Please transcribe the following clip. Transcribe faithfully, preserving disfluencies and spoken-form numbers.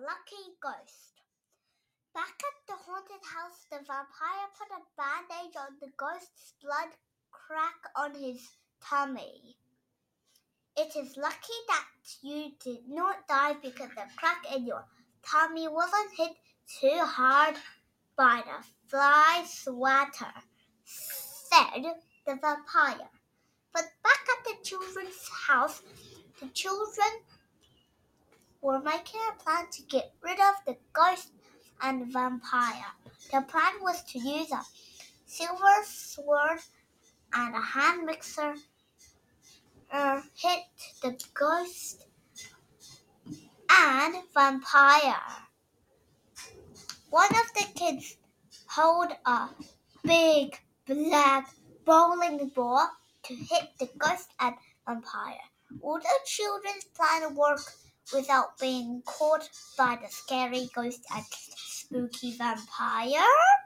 lucky ghost. Back at the haunted house, the vampire put a bandage on the ghost's blood crack on his tummy. It is lucky that you did not die because the crack in your tummy wasn't hit too hard by the fly swatter, said the vampire. But back at the children's house, the children were making a plan to get rid of the ghost and vampire. The plan was to use a silver sword and a hand mixer uh, hit the ghost and vampire. One of the kids held a big black bowling ball to hit the ghost and vampire. Would the children's plan work without being caught by the scary ghost and spooky vampire?